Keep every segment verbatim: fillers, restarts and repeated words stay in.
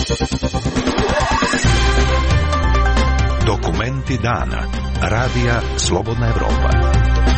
Dokumenti dana. Radija Slobodna Evropa.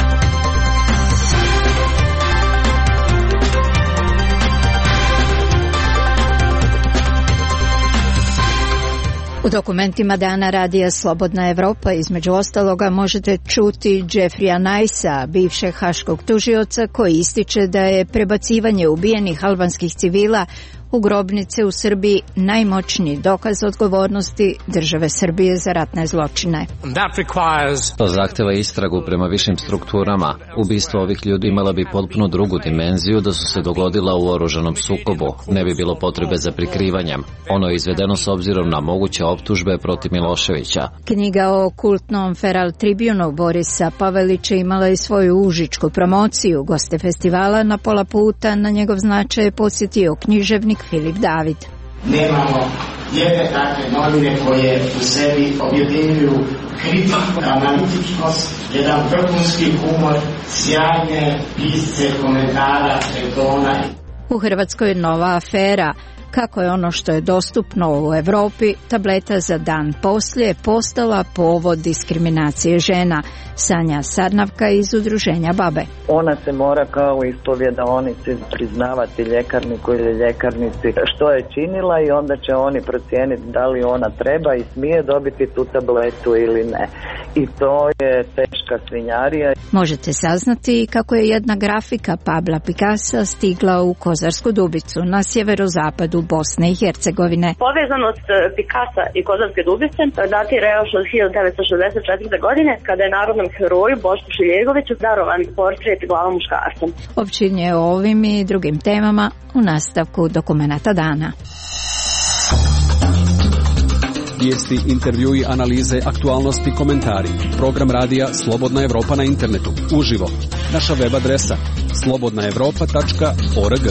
U dokumentima dana radija Slobodna Evropa između ostaloga možete čuti Jeffreya Nicea, bivšeg haškog tužioca, koji ističe da je prebacivanje ubijenih albanskih civila u grobnice u Srbiji najmoćniji dokaz odgovornosti države Srbije za ratne zločine. To zahteva istragu prema višim strukturama. Ubistvo ovih ljudi imala bi potpuno drugu dimenziju da su se dogodila u oružanom sukobu. Ne bi bilo potrebe za prikrivanjem. Ono je izvedeno s obzirom na moguće optužbe protiv Miloševića. Knjiga o kultnom Feral Tribunu Borisa Pavelića imala i svoju užičku promociju. Goste festivala na pola puta na njegov značaj je podsjetio književnik Filip David. Nemamo jedne takve novine koje u sebi objedinjuju kritiku, analitičnost, jedan vrhunski humor, sjajne pisce komentara, retona. U Hrvatskoj je nova afera. Kako je ono što je dostupno u Evropi, tableta za dan poslije, postala povod diskriminacije žena. Sanja Sarnavka iz udruženja Babe. Ona se mora kao ispovjedaonici priznavati ljekarniku ili ljekarnici što je činila i onda će oni procijeniti da li ona treba i smije dobiti tu tabletu ili ne. I to je teška svinjarija. Možete saznati kako je jedna grafika Pabla Picassa stigla u Kozarsku Dubicu na sjeverozapadu Bosne i Hercegovine. Povezanost Picassa i Kozarske Dubice datira još od hiljadu devetsto šezdeset četvrte. godine, kada je narodnom heroju Bošku Šiljegoviću darovan portret glava muškarca. Općenje o ovim i drugim temama u nastavku dokumenata dana. Vijesti, intervjui, analize, aktualnosti, komentari. Program radija Slobodna Evropa na internetu. Uživo. Naša web adresa slobodna evropa tačka org.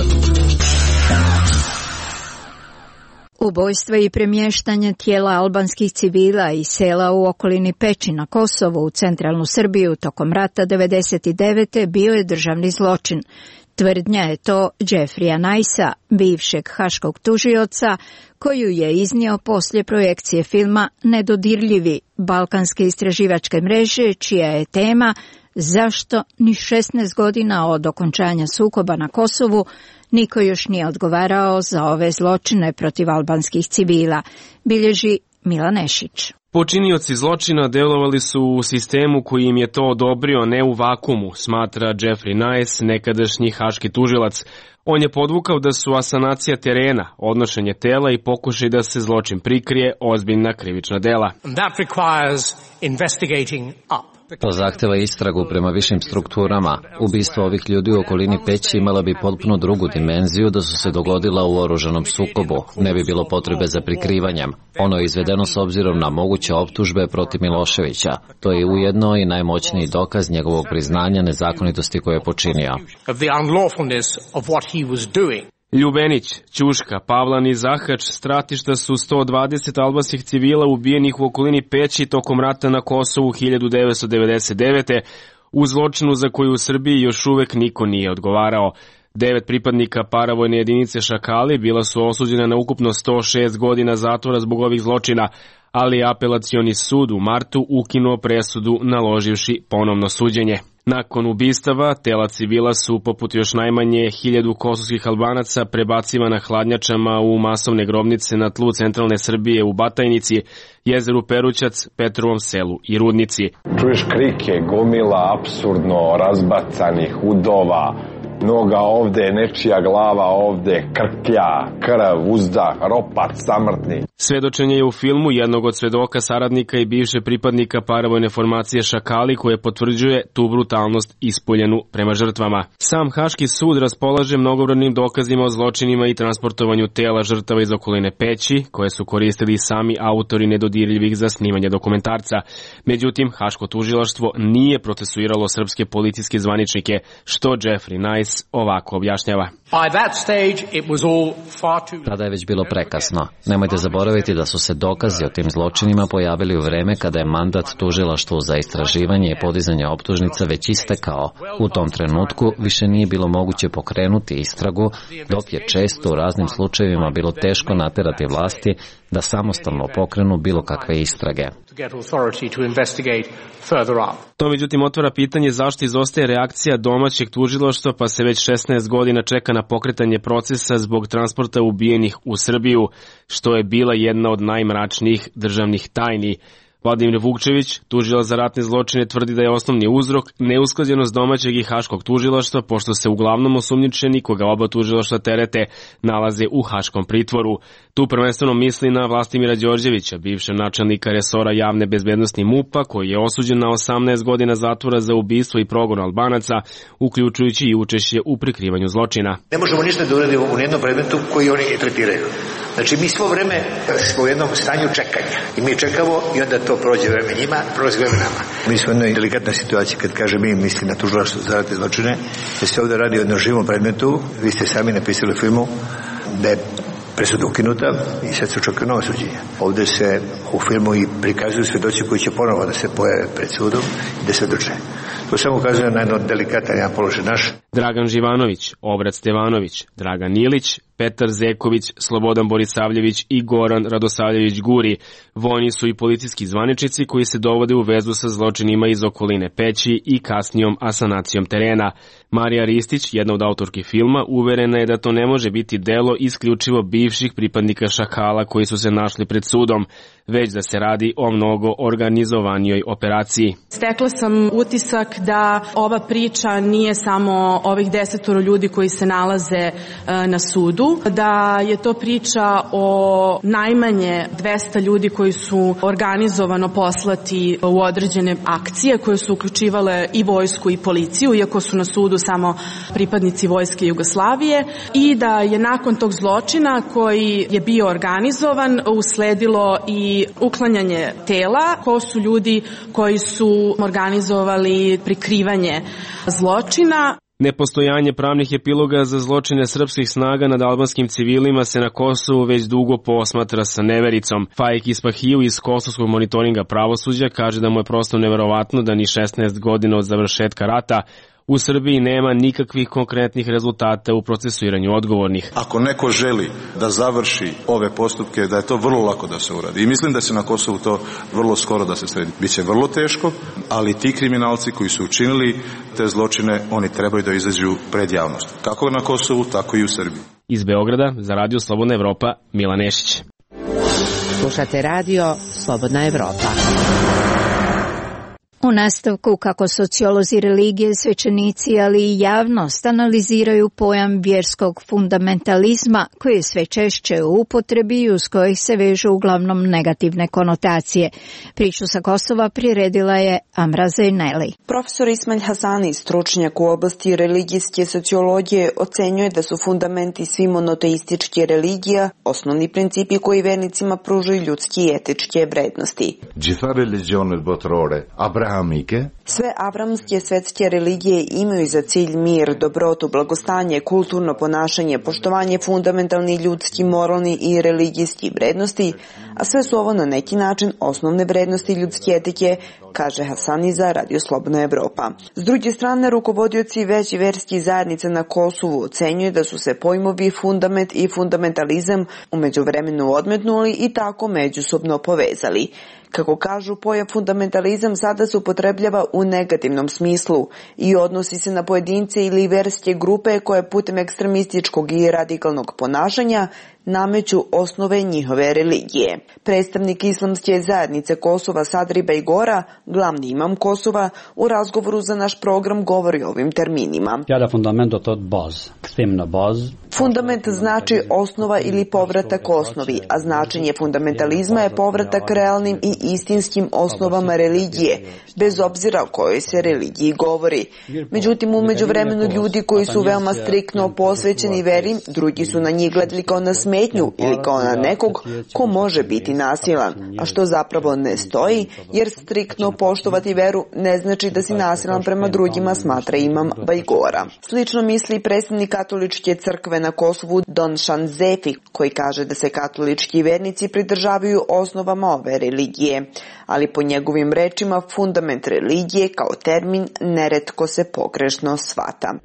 Ubojstva i premještanje tijela albanskih civila iz sela u okolini Peći na Kosovu u centralnu Srbiju tokom rata devedeset devete. bio je državni zločin. Tvrdnja je to Jeffreya Nicea, bivšeg haškog tužioca, koju je iznio poslije projekcije filma Nedodirljivi balkanske istraživačke mreže, čija je tema zašto ni šesnaest godina od okončanja sukoba na Kosovu niko još nije odgovarao za ove zločine protiv albanskih civila, bilježi Milan Nešić. Počinioci zločina delovali su u sistemu koji im je to odobrio, ne u vakumu, smatra Jeffrey Nice, nekadašnji haški tužilac. On je podvukao da su asanacija terena, odnošenje tela i pokušaj da se zločin prikrije ozbiljna krivična dela. That requires investigating up. To zahteva istragu prema višim strukturama. Ubistvo ovih ljudi u okolini Peći imala bi potpuno drugu dimenziju da su se dogodila u oružanom sukobu. Ne bi bilo potrebe za prikrivanjem. Ono je izvedeno s obzirom na moguće optužbe protiv Miloševića. To je ujedno i najmoćniji dokaz njegovog priznanja nezakonitosti koje je počinio. Ljubenić, Ćuška, Pavlan i Zahač stratišta su sto dvadeset albanskih civila ubijenih u okolini Peći tokom rata na Kosovu hiljadu devetsto devedeset devete. u zločinu za koju u Srbiji još uvek niko nije odgovarao. Devet pripadnika paravojne jedinice Šakali bila su osuđena na ukupno sto šest godina zatvora zbog ovih zločina, ali je apelacioni sud u martu ukinuo presudu naloživši ponovno suđenje. Nakon ubistava, tela civila su, poput još najmanje hiljadu kosovskih Albanaca, prebacivana hladnjačama u masovne grobnice na tlu centralne Srbije u Batajnici, jezeru Perućac, Petrovom selu i Rudnici. Čuješ krike, gomila apsurdno razbacanih udova, noga ovde, nečija glava ovde, krklja, krv, uzdah, ropac, samrtni. Svedočenje je u filmu jednog od svedoka, saradnika i bivše pripadnika paravojne formacije Šakali, koje potvrđuje tu brutalnost ispoljenu prema žrtvama. Sam Haški sud raspolaže mnogobrojnim dokazima o zločinima i transportovanju tela žrtava iz okoline Peći, koje su koristili sami autori nedodirljivih za snimanje dokumentarca. Međutim, Haško tužilaštvo nije procesuiralo srpske policijske zvaničnike, što Jeffrey Nice ovako objašnjava. Tada je već bilo prekasno. Nemojte zaboraviti da su se dokazi o tim zločinima pojavili u vreme kada je mandat tužilaštvu za istraživanje i podizanje optužnica već istekao. U tom trenutku više nije bilo moguće pokrenuti istragu, dok je često u raznim slučajevima bilo teško naterati vlasti da samostalno pokrenu bilo kakve istrage. To međutim otvara pitanje zašto izostaje reakcija domaćeg tužilaštva, pa se već šesnaest godina čeka na pokretanje procesa zbog transporta ubijenih u Srbiju, što je bila jedna od najmračnijih državnih tajni. Vladimir Vukčević, tužilac za ratne zločine, tvrdi da je osnovni uzrok neusklađenost domaćeg i haškog tužilaštva, pošto se uglavnom osumnjičeni, koga oba tužilaštva terete, nalaze u haškom pritvoru. Tu prvenstveno misli na Vlastimira Đorđevića, bivšeg načelnika resora javne bezbednosti M U P-a, koji je osuđen na osamnaest godina zatvora za ubistvo i progon Albanaca, uključujući i učešće u prikrivanju zločina. Ne možemo ništa da uradimo u nijednom predmetu koji oni tretiraju. Znači, mi svo vreme smo u jednom stanju čekanja i mi čekamo i onda to prođe vreme njima, prođe vreme nama. Mi smo u jednoj delikatnoj situaciji, kad kaže mi, mislim na tužilaštvo za ratne zločine, da se ovdje radi o jednom živom predmetu. Vi ste sami napisali u filmu da je presuda ukinuta i sad se očekuje novo suđenje. Ovdje se u filmu i prikazuju svedoci koji će ponovo da se pojave pred sudom i da svedoče. To samo ukazuje na jedno delikatan jedan položaj naš. Dragan Živanović, Obrat Stevanović, Dragan Ilić, Petar Zeković, Slobodan Borisavljević i Goran Radosavljević Guri. Vojni su i policijski zvaničnici koji se dovode u vezu sa zločinima iz okoline Peći i kasnijom asanacijom terena. Marija Ristić, jedna od autorki filma, uverena je da to ne može biti delo isključivo bivših pripadnika šakala koji su se našli pred sudom, već da se radi o mnogo organizovanijoj operaciji. Stekla sam utisak da ova priča nije samo ovih desetoro ljudi koji se nalaze na sudu, da je to priča o najmanje dvesta ljudi koji su organizovano poslati u određene akcije koje su uključivale i vojsku i policiju, iako su na sudu samo pripadnici vojske Jugoslavije, i da je nakon tog zločina koji je bio organizovan usledilo i uklanjanje tela. Ko su ljudi koji su organizovali prikrivanje zločina? Nepostojanje pravnih epiloga za zločine srpskih snaga nad albanskim civilima se na Kosovu već dugo posmatra sa nevericom. Faik Ispahiju iz Kosovskog monitoringa pravosuđa kaže da mu je prosto neverovatno da ni šesnaest godina od završetka rata u Srbiji nema nikakvih konkretnih rezultata u procesuiranju odgovornih. Ako neko želi da završi ove postupke, da je to vrlo lako da se uradi. I mislim da se na Kosovu to vrlo skoro da se sredi. Biće vrlo teško, ali ti kriminalci koji su učinili te zločine, oni trebaju da izađu pred javnost. Kako na Kosovu, tako i u Srbiji. Iz Beograda za Radio Slobodna Evropa, Milan Nešić. Slušate Radio Slobodna Evropa. U nastavku kako sociolozi religije, svećenici, ali i javnost analiziraju pojam vjerskog fundamentalizma koji je sve češće u upotrebi i uz kojih se vežu uglavnom negativne konotacije. Priču sa Kosova priredila je Amra Zejneli. Profesor Ismail Hasani, stručnjak u oblasti religijske sociologije, ocenjuje da su fundamenti svih monoteističke religija osnovni principi koji vernicima pružaju ljudski i etičke vrednosti. Sve avramske svetske religije imaju za cilj mir, dobrotu, blagostanje, kulturno ponašanje, poštovanje fundamentalnih ljudskih, moralnih i religijskih vrednosti, a sve su ovo na neki način osnovne vrednosti ljudske etike, kaže Hasani za Radio Slobodna Evropa. S druge strane, rukovodioci veći verskih zajednica na Kosovu ocenjuju da su se pojmovi fundament i fundamentalizam u međuvremenu odmetnuli i tako međusobno povezali. Kako kažu, pojam fundamentalizam sada se upotrebljava u negativnom smislu i odnosi se na pojedince ili verske grupe koje putem ekstremističkog i radikalnog ponašanja nameću osnove njihove religije. Predstavnik islamske zajednice Kosova Sadri Bejgora, glavni imam Kosova, u razgovoru za naš program govori o ovim terminima. Fundament znači osnova ili povratak osnovi, a značenje fundamentalizma je povratak realnim i istinskim osnovama religije, bez obzira o kojoj se religiji govori. Međutim, u međuvremenu ljudi koji su veoma striktno posvećeni veri, drugi su na njih gledali kao na smetnju smetnju ili kao na nekog ko može biti nasilan, a što zapravo ne stoji, jer striktno poštovati veru ne znači da si nasilan prema drugima, smatra imam Bajgora. Slično misli predstavnik katoličke crkve na Kosovu Don Shanzefi, koji kaže da se katolički vernici pridržavaju osnovama ove religije, ali po njegovim rečima fundament religije kao termin neretko se pogrešno shvata.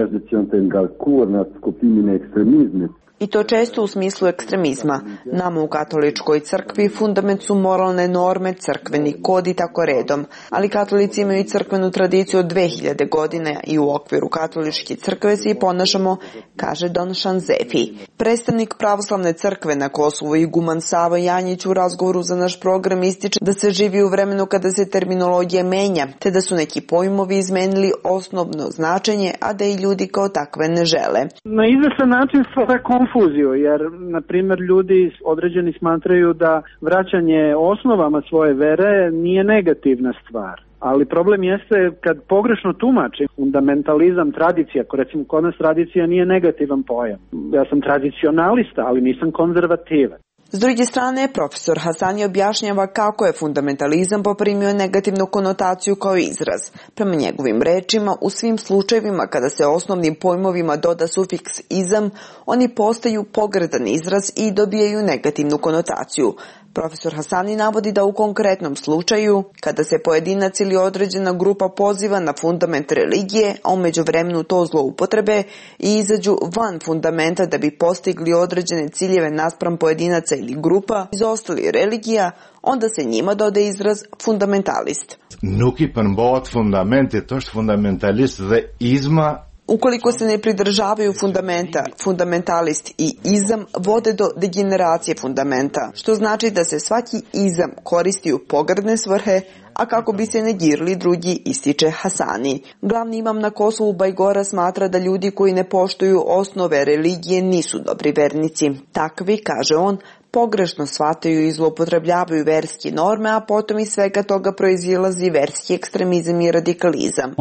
I to često u smislu ekstremizma. Nama u katoličkoj crkvi fundament su moralne norme, crkveni kod i tako redom, ali katolici imaju crkvenu tradiciju od dve hiljade godine i u okviru katoličke crkve se i ponašamo, kaže Don Shanzefi. Predstavnik pravoslavne crkve na Kosovu iguman Savo Janjić u razgovoru za naš program ističe da se živi u vremenu kada se terminologija menja, te da su neki pojmovi izmenili osnovno značenje, a da i ljudi kao takve ne žele. Na izvestan način stvara konfuziju, jer, na primjer, ljudi određeni smatraju da vraćanje osnovama svoje vere nije negativna stvar. Ali problem jeste kad pogrešno tumači fundamentalizam, tradicija, ako recimo kod nas tradicija nije negativan pojam. Ja sam tradicionalista, ali nisam konzervativan. S druge strane, profesor Hasani objašnjava kako je fundamentalizam poprimio negativnu konotaciju kao izraz. Prema njegovim rečima, u svim slučajevima kada se osnovnim pojmovima doda sufiks izam, oni postaju pogrdan izraz i dobijaju negativnu konotaciju. Profesor Hasani navodi da u konkretnom slučaju, kada se pojedinac ili određena grupa poziva na fundament religije, a u međuvremenu to zloupotrebe i izađu van fundamenta da bi postigli određene ciljeve naspram pojedinaca ili grupa, izostali religija, onda se njima dodaje izraz fundamentalist. Nuk i përmbohet fundamenti, to është fundamentalist dhe izma. Ukoliko se ne pridržavaju fundamenta, fundamentalist i izam vode do degeneracije fundamenta, što znači da se svaki izam koristi u pogrdne svrhe, a kako bi se negirali drugi, ističe Hasani. Glavni imam na Kosovu Bajgora smatra da ljudi koji ne poštuju osnove religije nisu dobri vernici. Takvi, kaže on, pogrešno shvataju i zloupotrebljavaju verske norme, a potom iz svega toga proizilazi verski ekstremizam i radikalizam.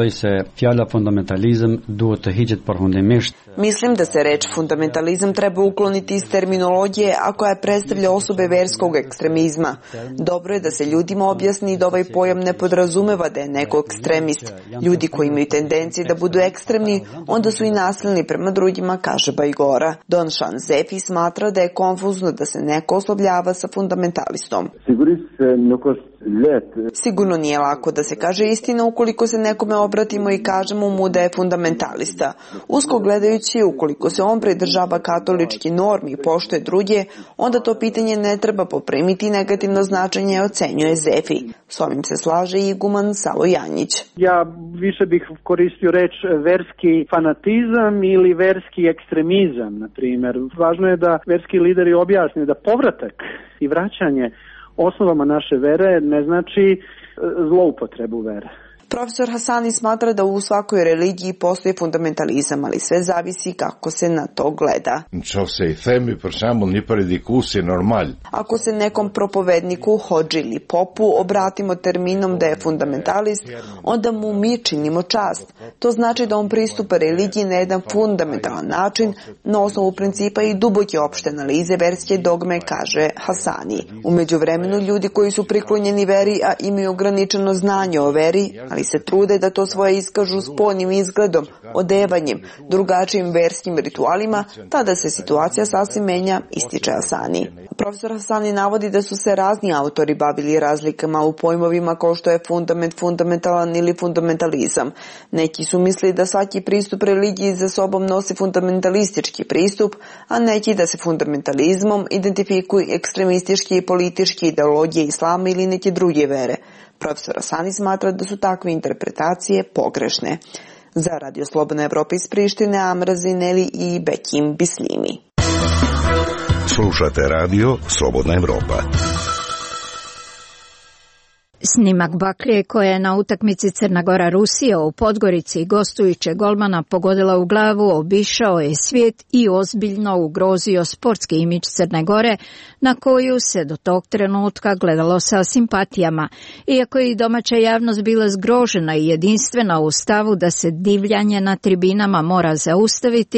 Mislim da se reč fundamentalizam treba ukloniti iz terminologije, a koja predstavlja osobe verskog ekstremizma. Dobro je da se ljudima objasni da ovaj pojam ne podrazumeva da je neko ekstremist. Ljudi koji imaju tendencije da budu ekstremni, onda su i nasilni prema drugima, kaže Bajgora. Don Shanzefi smatra da je konfuzno da se neko oslovljava sa fundamentalistom. Sigurno nije lako da se kaže istina ukoliko se nekome obratimo i kažemo mu da je fundamentalista. Usko gledajući, ukoliko se on pridržava katolički normi i poštuje druge, onda to pitanje ne treba poprimiti negativno značenje, ocenjuje Zefi. S ovim se slaže i iguman Savo Janjić. Ja više bih koristio reč verski fanatizam ili verski ekstremizam, na primjer. Važno je da verski lideri objasne da povratak i vraćanje osnovama naše vere ne znači zloupotrebu vere. Profesor Hasani smatra da u svakoj religiji postoji fundamentalizam, ali sve zavisi kako se na to gleda. Ako se nekom propovedniku, hodži ili popu obratimo terminom da je fundamentalist, onda mu mi činimo čast. To znači da on pristupa religiji na jedan fundamentalan način, na osnovu principa i duboke opšte analize verske dogme, kaže Hasani. U međuvremenu ljudi koji su priklonjeni veri, a imaju ograničeno znanje o veri, ali se trude da to svoje iskažu spoljnim izgledom, odevanjem, drugačijim verskim ritualima, tada se situacija sasvim menja, ističe Hasani. Profesor Hasani navodi da su se razni autori bavili razlikama u pojmovima kao što je fundament, fundamentalan ili fundamentalizam. Neki su mislili da svaki pristup religiji za sobom nosi fundamentalistički pristup, a neki da se fundamentalizmom identifikuju ekstremistički i politički ideologije islama ili neke druge vere. Profesor Hasani smatra da su takve interpretacije pogrešne. Za Radio Slobodna Evropa iz Prištine, Amra Zineli i Bekim Bislimi. Slušate Radio Slobodna Evropa. Snimak baklje koja je na utakmici Crna Gora-Rusija u Podgorici gostujuće golmana pogodila u glavu obišao je svijet i ozbiljno ugrozio sportski imidž Crne Gore, na koju se do tog trenutka gledalo sa simpatijama. Iako je i domaća javnost bila zgrožena i jedinstvena u stavu da se divljanje na tribinama mora zaustaviti,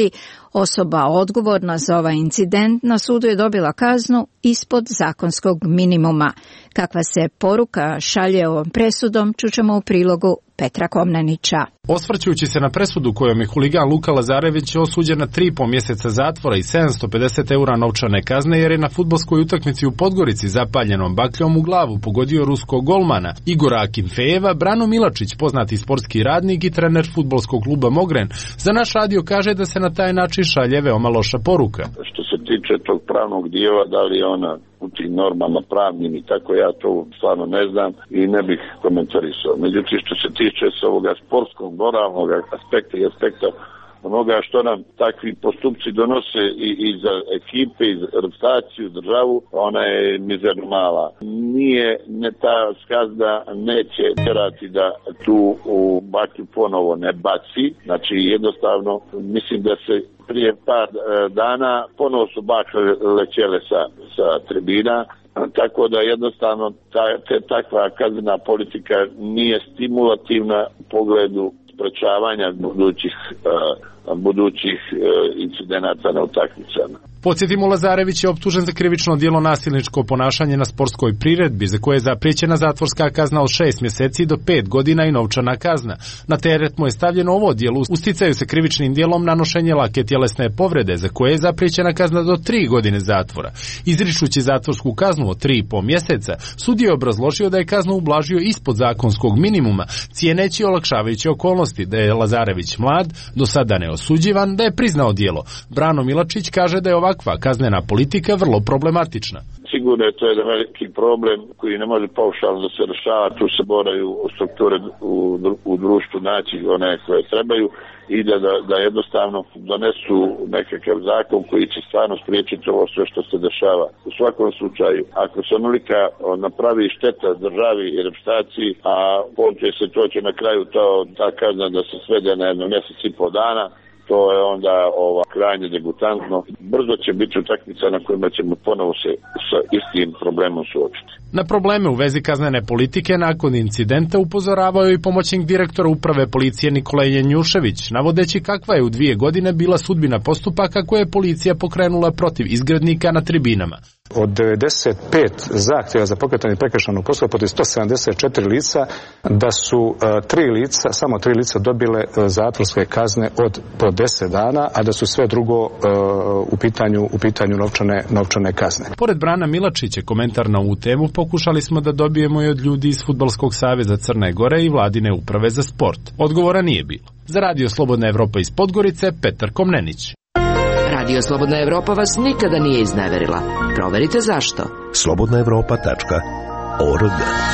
Osoba odgovorna za ovaj incident na sudu je dobila kaznu ispod zakonskog minimuma. Kakva se poruka šalje ovom presudom, čućemo u prilogu Petra Komnenića. Osvrćujući se na presudu kojom je huligan Luka Lazarević osuđen na tri i po mjeseca zatvora i sedamsto pedeset eura novčane kazne jer je na fudbalskoj utakmici u Podgorici zapaljenom bakljom u glavu pogodio ruskog golmana Igora Akinfejeva, Brano Milačić, poznati sportski radnik i trener fudbalskog kluba Mogren, za naš radio kaže da se na taj način šalje veoma loša poruka. Što se tiče tog pravnog dijela, da li je ona u tim normama pravnim i tako, ja to stvarno ne znam i ne bih komentarisao. Međutim, što se tiče s ovoga sportskog, moralnog aspekta i aspekta onoga što nam takvi postupci donose i, i za ekipe, i za reputaciju, državu, ona je mizerno mala. Nije, ne ta skazna neće terati da tu u baklju ponovo ne baci, znači jednostavno mislim da se prije par dana ponovo su bakle lećele sa, sa tribina, tako da jednostavno ta, te, takva kaznena politika nije stimulativna u pogledu sprečavanja budućih, uh, budućih uh, incidenata na utakmicama. Podsjetimo, Lazarević je optužen za krivično djelo nasilničko ponašanje na sportskoj priredbi, za koje je zapriječena zatvorska kazna od šest mjeseci do pet godina i novčana kazna. Na teret mu je stavljeno ovo djelo, usticaju se krivičnim djelom nanošenje lake tjelesne povrede, za koje je zapriječena kazna do tri godine zatvora. Izričući zatvorsku kaznu od tri i po mjeseca, sudija je obrazložio da je kaznu ublažio ispod zakonskog minimuma, cijeneći olakšavajuće okolnosti, da je Lazarević mlad, do sada neosuđivan, da je priznao djelo. Brano Milačić kaže da je ovakva kaznena politika vrlo problematična. Sigurno je to jedan veliki problem koji ne može paušalno da se rešava, tu se moraju strukture u, u društvu naći one koje trebaju i da, da, da jednostavno donesu nekakav zakon koji će stvarno spriječiti ovo sve što se dešava. U svakom slučaju, ako se onolika napravi šteta državi i reputaciji, a poslije se to će na kraju to, ta kazna da se svede na jedno mjesec i po dana, to je onda ova, krajnje degutantno. Brzo će biti utakmica na kojima ćemo ponovo se sa istim problemom suočiti. Na probleme u vezi kaznene politike nakon incidenta upozoravao je i pomoćnik direktora uprave policije Nikolaj Janjušević, navodeći kakva je u dvije godine bila sudbina postupaka koje je policija pokrenula protiv izgrednika na tribinama. Od devedeset pet zahtjeva za pokretanje prekršajnog postupka protiv sto sedamdeset četiri lica, da su uh, tri lica, samo tri lica dobile uh, zatvorske kazne od po deset dana, a da su sve drugo uh, u pitanju u pitanju novčane novčane kazne. Pored Brana Milačića, komentar na ovu temu pokušali smo da dobijemo i od ljudi iz Fudbalskog saveza Crne Gore i Vladine uprave za sport. Odgovora nije bilo. Za Radio Slobodna Evropa iz Podgorice, Petar Komnenić. Radio Slobodna Evropa vas nikada nije izneverila. Proverite zašto. slobodna evropa tačka org.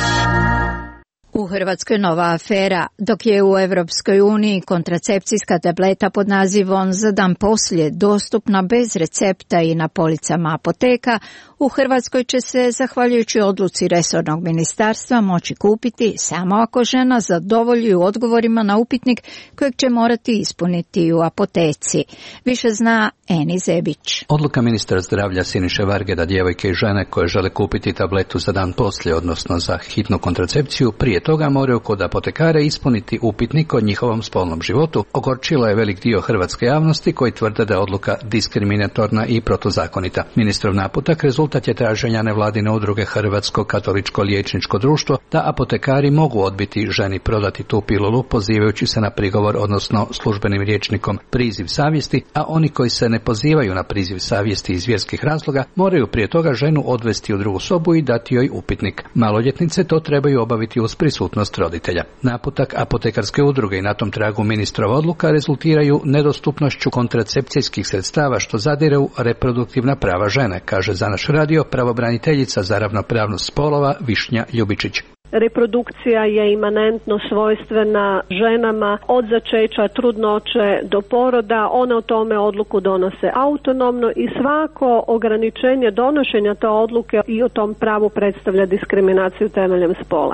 U Hrvatskoj nova afera, dok je u Europskoj uniji kontracepcijska tableta pod nazivom Za dan poslije dostupna bez recepta i na policama apoteka, u Hrvatskoj će se, zahvaljujući odluci resornog ministarstva, moći kupiti samo ako žena zadovolji odgovorima na upitnik kojeg će morati ispuniti u apoteci. Više zna Eni Zebić. Odluka ministra zdravlja Siniše Varge da djevojke i žene koje žele kupiti tabletu za dan poslije, odnosno za hitnu kontracepciju, prije toga moraju kod apotekara ispuniti upitnik o njihovom spolnom životu, ogorčilo je velik dio hrvatske javnosti koji tvrde da je odluka diskriminatorna i protuzakonita. Ministrov naputak rezultat je traženja nevladine udruge Hrvatsko katoličko liječničko društvo da apotekari mogu odbiti ženi prodati tu pilulu pozivajući se na prigovor, odnosno službenim rječnikom priziv savjesti, a oni koji se ne pozivaju na priziv savjesti iz vjerskih razloga moraju prije toga ženu odvesti u drugu sobu i dati joj upitnik. Maloljetnice to trebaju obaviti uz prisutnost roditelja. Naputak apotekarske udruge i na tom tragu ministrova odluka rezultiraju nedostupnošću kontracepcijskih sredstava što zadire u reproduktivna prava žene, kaže za naš radio pravobraniteljica za ravnopravnost spolova Višnja Ljubičić. Reprodukcija je imanentno svojstvena ženama od začeća, trudnoće do poroda. One o tome odluku donose autonomno i svako ograničenje donošenja te odluke i o tom pravu predstavlja diskriminaciju temeljem spola.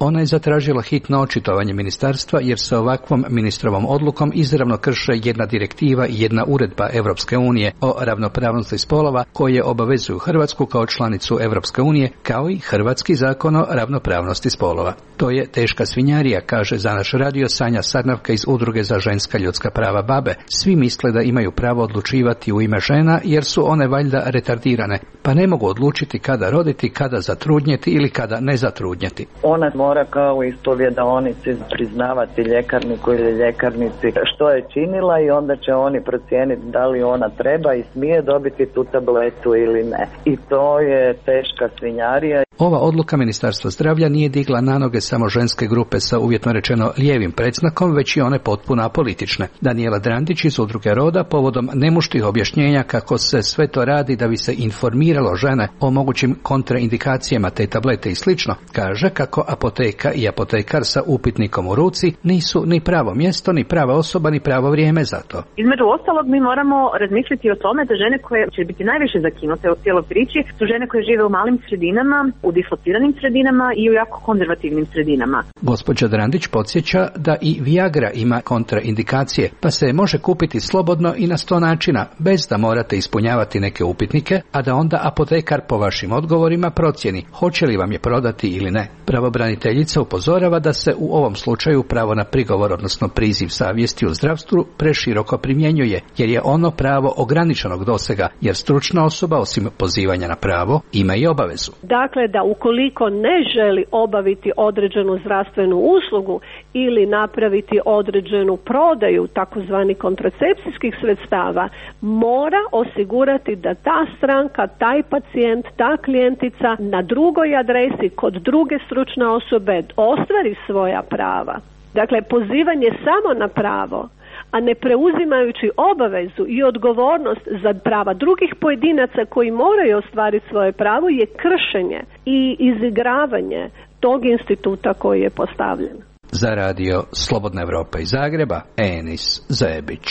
Ona je zatražila hitno očitovanje ministarstva jer se ovakvom ministrovom odlukom izravno krše jedna direktiva i jedna uredba Evropske unije o ravnopravnosti spolova koje obavezuju Hrvatsku kao članicu Evropske unije, kao i hrvatski zakon o ravnopravnosti spolova. To je teška svinjarija, kaže za naš radio Sanja Sarnavka iz Udruge za ženska ljudska prava BaBe. Svi misle da imaju pravo odlučivati u ime žena jer su one valjda retardirane, pa ne mogu odlučiti kada roditi, kada zatrudnjeti ili kada ne zatrudnjeti. Ona mora kao isto vjedaonici priznavati ljekarniku ili ljekarnici što je činila i onda će oni procijeniti da li ona treba i smije dobiti tu tabletu ili ne. I to je teška svinjarija. Ova odluka Ministarstva zdravlja nije digla na noge samo ženske grupe sa uvjetno rečeno lijevim predznakom, već i one potpuno apolitične. Daniela Drandić iz Udruge Roda povodom nemuštih objašnjenja kako se sve to radi da bi se informiralo žene o mogućim kontraindikacijama te tablete i slično, kaže kako apoteka i apotekar sa upitnikom u ruci nisu ni pravo mjesto, ni prava osoba, ni pravo vrijeme za to. Između ostalog mi moramo razmišljati o tome da žene koje će biti najviše zakinute u cijeloj priči su žene koje žive u malim sredinama, u dislociranim sredinama i u jako konzervativnim sredinama. Gospođa Drandić podsjeća da i Viagra ima kontraindikacije, pa se može kupiti slobodno i na sto načina, bez da morate ispunjavati neke upitnike, a da onda apotekar po vašim odgovorima procjeni hoće li vam je prodati ili ne. Pravobraniteljica upozorava da se u ovom slučaju pravo na prigovor, odnosno priziv savjesti u zdravstvu, preširoko primjenjuje, jer je ono pravo ograničenog dosega, jer stručna osoba, osim pozivanja na pravo, ima i obavezu. Dakle, da ukoliko ne želi obaviti određenu zdravstvenu uslugu ili napraviti određenu prodaju takozvani kontracepcijskih sredstava, mora osigurati da ta stranka, taj pacijent, ta klijentica na drugoj adresi kod druge stručne osobe ostvari svoja prava. Dakle, pozivanje samo na pravo, a ne preuzimajući obavezu i odgovornost za prava drugih pojedinaca koji moraju ostvariti svoje pravo, je kršenje i izigravanje tog instituta koji je postavljen. Za radio Slobodna Evropa iz Zagreba, Enis Zebić.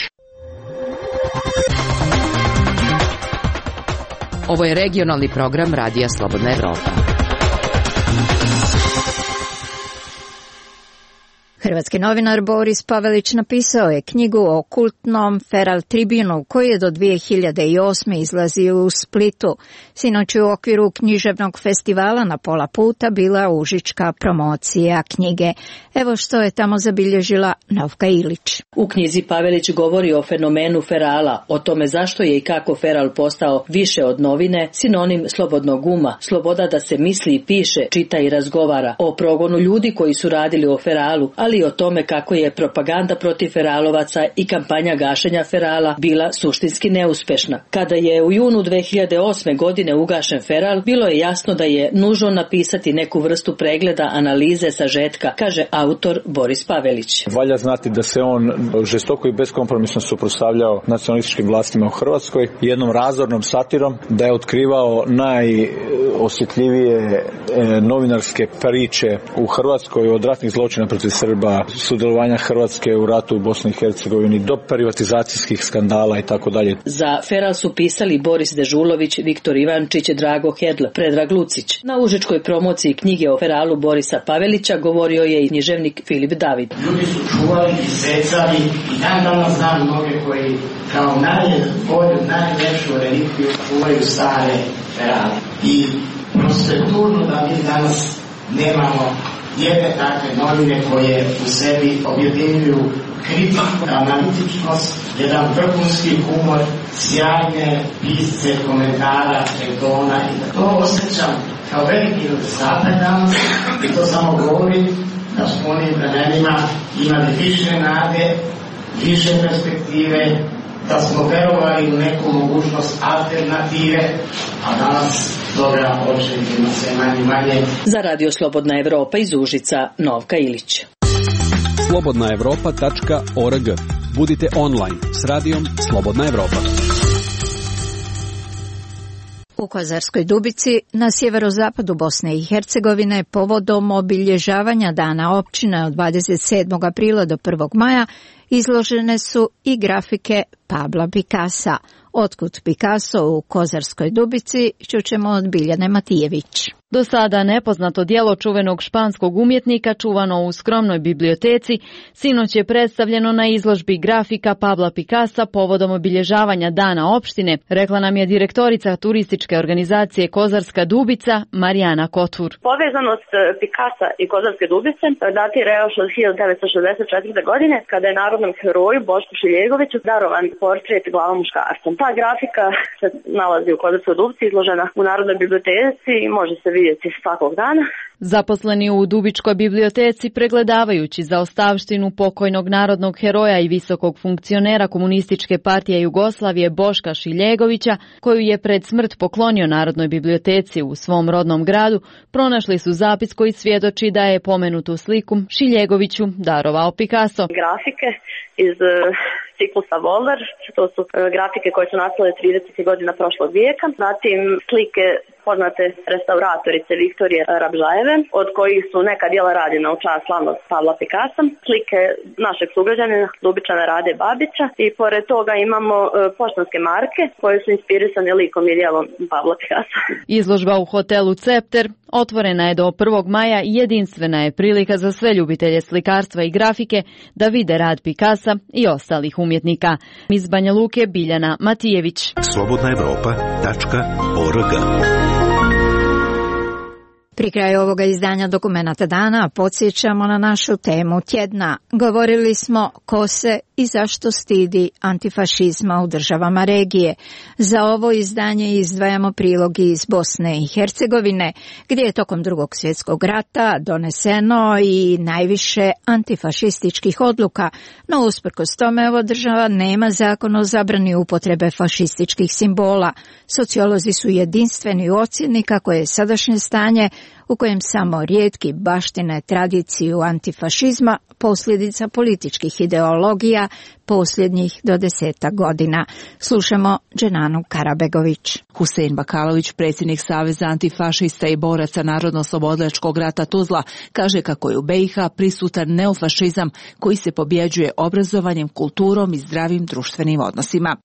Ovo je regionalni program Radija Slobodna Evropa. Hrvatski novinar Boris Pavelić napisao je knjigu o kultnom Feral Tribunu koji je do dvije hiljade osme izlazio u Splitu. Sinoć u okviru književnog festivala na pola puta bila užička promocija knjige. Evo što je tamo zabilježila Novka Ilić. U knjizi Pavelić govori o fenomenu ferala, o tome zašto je i kako feral postao više od novine, sinonim slobodnog uma, sloboda da se misli i piše, čita i razgovara, o progonu ljudi koji su radili o feralu, ali i o tome kako je propaganda protiv feralovaca i kampanja gašenja ferala bila suštinski neuspešna. Kada je u junu dve hiljade osme godine ugašen feral, bilo je jasno da je nužno napisati neku vrstu pregleda, analize, sažetka, kaže autor Boris Pavelić. Valja znati da se on žestoko i beskompromisno suprotstavljao nacionalističkim vlastima u Hrvatskoj, jednom razornom satirom, da je otkrivao najosjetljivije novinarske priče u Hrvatskoj od ratnih zločina protiv Srba, sudjelovanja Hrvatske u ratu u Bosni i Hercegovini do privatizacijskih skandala i tako dalje. Za feral su pisali Boris Dežulović, Viktor Ivančić, Drago Hedl, Predrag Lucić. Na užičkoj promociji knjige o feralu Borisa Pavelića govorio je i književnik Filip David. Ljudi su čuvali i secali i dan danas znam mnoge koji kao najbolju, najlepšu relikviju čuvaju stare ferale. I prosto je tužno da mi danas nemamo jedne takve novine koje u sebi objedinjuju kritiku, analitičnost, jedan vrhunski humor, sjajne pisce, komentara, žetona i da to osjećam kao veliki nedostatak danas i to samo govori da smo u onim vremenima imali više nade, više perspektive, da smo verovali u neku mogućnost alternative, a danas toga očekivamo sve manje manje. Za Radio Slobodna Evropa iz Užica, Novka Ilić. slobodna evropa tačka org. Budite online s radijom Slobodna Evropa. U Kozarskoj Dubici na sjeverozapadu Bosne i Hercegovine povodom obilježavanja Dana općine od dvadeset sedmog aprila do prvog maja izložene su i grafike Pabla Picassa. Otkud Picasso u Kozarskoj Dubici, čućemo od Biljane Matijević. Do sada nepoznato djelo čuvenog španskog umjetnika čuvano u skromnoj biblioteci sinoć je predstavljeno na izložbi grafika Pabla Picassa povodom obilježavanja Dana opštine, rekla nam je direktorica turističke organizacije Kozarska Dubica Marijana Kotvur. Povezanost Picassa i Kozarske Dubice datira još od hiljadu devetsto šezdeset četvrte. godine kada je narodnom heroju Bošku Šiljegoviću darovan portret glava muškarca. Ta grafika se nalazi u Kozarskoj Dubici, izložena u Narodnoj biblioteci i može se vidjeti svakog dana. Zaposleni u Dubičkoj biblioteci pregledavajući zaostavštinu pokojnog narodnog heroja i visokog funkcionera Komunističke partije Jugoslavije Boška Šiljegovića, koju je pred smrt poklonio Narodnoj biblioteci u svom rodnom gradu, pronašli su zapis koji svjedoči da je pomenutu sliku Šiljegoviću darovao Picasso. Grafike iz ciklusa Voller, to su grafike koje su nastale tridesetih godina prošlog vijeka, zatim slike poznate restauratorice Viktorije Rabžajeve, od kojih su neka djela rađena u čast slavnog Pabla Picassa, slike našeg sugrađanina Dubičana Rade Babića i pored toga imamo e, poštanske marke koje su inspirisane likom i djelom Pabla Picassa. Izložba u hotelu Cepter otvorena je do prvog maja i jedinstvena je prilika za sve ljubitelje slikarstva i grafike da vide rad Picassa i ostalih umjetnika. Iz Banja Luke Biljana Matijević. slobodna evropa tačka org. Pri kraju ovoga izdanja Dokumenata dana podsjećamo na našu temu tjedna. Govorili smo ko se i zašto stidi antifašizma u državama regije. Za ovo izdanje izdvajamo prilogi iz Bosne i Hercegovine, gdje je tokom Drugog svjetskog rata doneseno i najviše antifašističkih odluka, no usprkos tome ova država nema zakon o zabrani upotrebe fašističkih simbola. Sociolozi su jedinstveni u ocjeni kako je sadašnje stanje u kojem samo rijetki baštine tradiciju antifašizma posljedica političkih ideologija posljednjih do desetak godina. Slušamo Dženanu Karabegović. Husein Bakalović, predsjednik Saveza antifašista i boraca Narodno-oslobodilačkog rata Tuzla, kaže kako je u be i ha prisutan neofašizam koji se pobjeđuje obrazovanjem, kulturom i zdravim društvenim odnosima.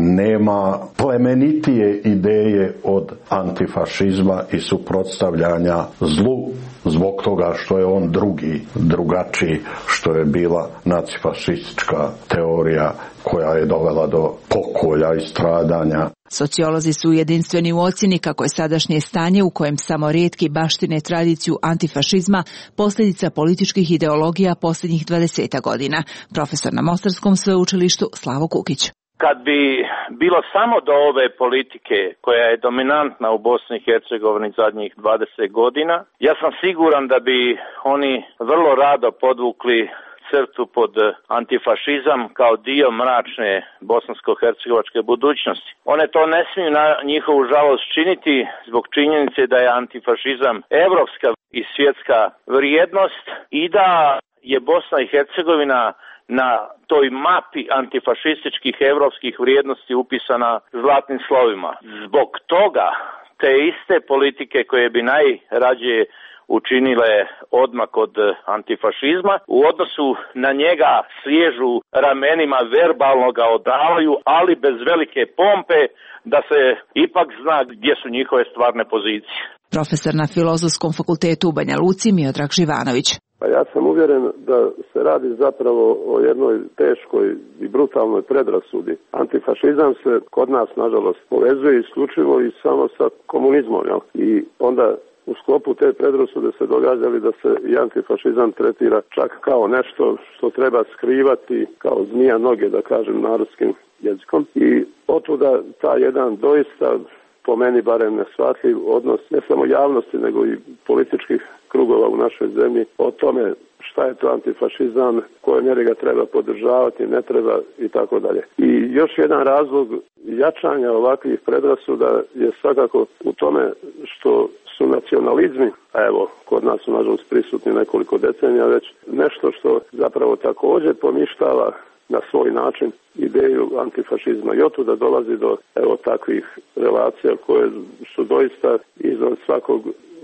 Nema plemenitije ideje od antifašizma i suprotstavljanja zlu zbog toga što je on drugi, drugačiji, što je bila nacifašistička teorija koja je dovela do pokolja i stradanja. Sociolozi su jedinstveni u ocjeni kako je sadašnje stanje u kojem samo rijetki baštine tradiciju antifašizma posljedica političkih ideologija posljednjih dvadeset godina. Profesor na Mostarskom sveučilištu Slavo Kukić. Kad bi bilo samo do ove politike koja je dominantna u Bosni i Hercegovini zadnjih dvadeset godina, ja sam siguran da bi oni vrlo rado podvukli crtu pod antifašizam kao dio mračne bosansko-hercegovačke budućnosti. One to ne smiju na njihovu žalost činiti zbog činjenice da je antifašizam evropska i svjetska vrijednost i da je Bosna i Hercegovina na toj mapi antifašističkih evropskih vrijednosti upisana zlatnim slovima. Zbog toga te iste politike koje bi najrađe učinile odmak od antifašizma, u odnosu na njega sliježu ramenima, verbalno ga odavaju, ali bez velike pompe, da se ipak zna gdje su njihove stvarne pozicije. Profesor na Filozofskom fakultetu u Banja Luci Miodrag Živanović. Pa ja sam uvjeren da se radi zapravo o jednoj teškoj i brutalnoj predrasudi. Antifašizam se kod nas, nažalost, povezuje isključivo i samo sa komunizmom. Jel? I onda u sklopu te predrasude se događali da se i antifašizam tretira čak kao nešto što treba skrivati, kao zmija noge, da kažem, narodskim jezikom. I otuda ta jedan doista, po meni barem neshvatljiv odnos ne samo javnosti nego i političkih krugova u našoj zemlji o tome šta je to antifašizam, koje mjere ga treba podržavati, ne treba i tako dalje. I još jedan razlog jačanja ovakvih predrasuda je svakako u tome što su nacionalizmi, a evo, kod nas su nažalost prisutni nekoliko decenija već, nešto što zapravo također poništava na svoj način ideju antifašizma. I otuda dolazi do evo takvih relacija koje su doista izvan svakog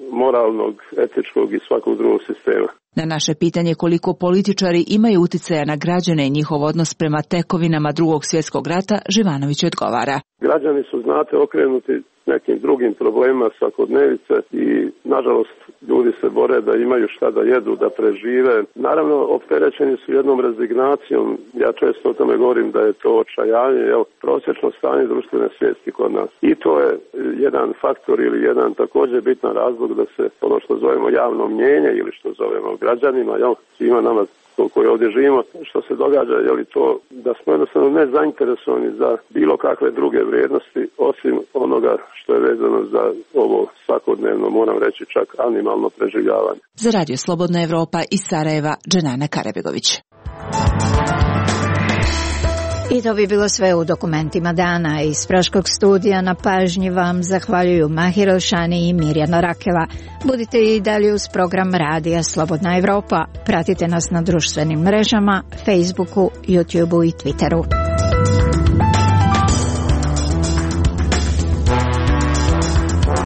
moralnog, etičkog i svakog drugog sistema. Na naše pitanje koliko političari imaju uticaja na građane i njihov odnos prema tekovinama Drugog svjetskog rata, Živanović odgovara. Građani su, znate, okrenuti nekim drugim problemima svakodnevice i, nažalost, ljudi se bore da imaju šta da jedu, da prežive. Naravno, opterećeni su jednom rezignacijom. Ja često o tome govorim da je to očajanje, jel, prosječno stanje društvene svijesti kod nas. I to je jedan faktor ili jedan također bitan razlog da se ono što zovemo javno mnjenje ili što zovemo građanima, jel, svima nama koji ovdje živimo, što se događa, je li to da smo jednostavno ne zainteresovani za bilo kakve druge vrijednosti, osim onoga što je vezano za ovo svakodnevno, moram reći čak animalno preživljavanje. Za Radio Slobodna Evropa iz Sarajeva, Dženana Karebegović. I to bi bilo sve u dokumentima dana. Iz Praškog studija na pažnji vam zahvaljuju Mahir Elšani i Mirjana Rakela. Budite i dalje uz program Radija Slobodna Evropa. Pratite nas na društvenim mrežama, Facebooku, YouTubeu i Twitteru.